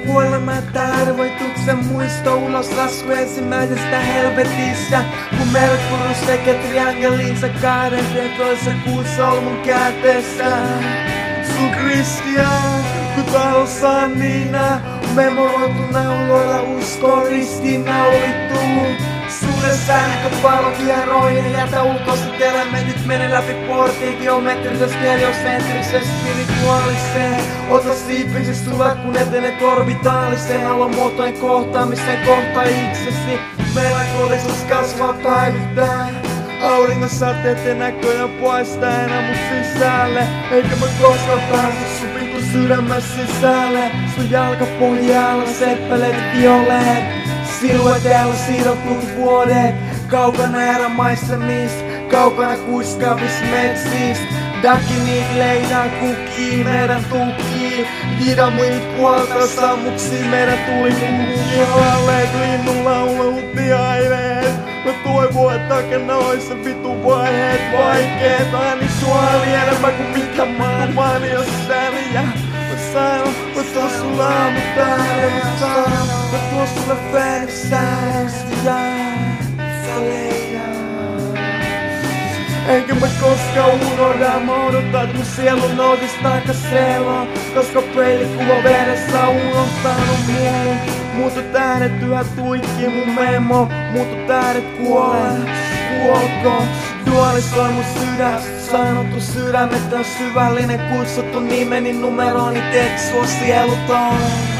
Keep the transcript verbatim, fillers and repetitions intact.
Kuoleman tarvoituksen muisto ulos lasku ensimmäisestä helvetistä. Kun Merkurus tekee triangelinsa kahden toisen kuun solmun käteessä. Sun Kristian, kun talossa Niina, memoroitu nauloilla usko ristiinnaulittuu. Sulle sähköpallo kierroihin, jätä ulkoiset elementit, mene läpi portiin geometrisessä, geocentrisen, spirituaaliseen. Ota siipisis tulla kun etenet orbitaaliseen, haluan muotojen kohtaamiseen, kohta itsesi. Melankolisuus kasvaa päivittäin. Auringon sateet ei näköjään poista enää mut sisälle. Eikä mä koskaan pääse sun vitun sydämen sisälle. Sun jalkapohjalla seppeleet violeet. Silueteilla sidotut vuodet. Kaukana erämaisemista, kaukana kuiskaavis metsistä. Dakiniit leidään kukii, meidän tukkii. Didamiit puolta sammuksia, meidän tuli kukkii. Halleet linnun laulut aineet. Mä toivon, että takana ois se vitu vaiheet vaikeet. Aini suoli enemmän kuin mikä maailman jos säliä. Mä sanon, mä tuon sulle aamu täällä. Mä sanon, mä tuon sulle Fenixistä. Sä leijaa. Enkä mä koskaan unohda, mä odotan, et mun sielu nousis takas seloon. Koska peilikuva veressä unohtanut muun. Muut on tähdet yhä tuikkii mun memo. Muut on tähdet kuolee, kuolkoon. Dualisoi mun sydän, sanottu sydämet on syvällinen. Kutsuttu nimeni numeroni, teet sua sielutaan.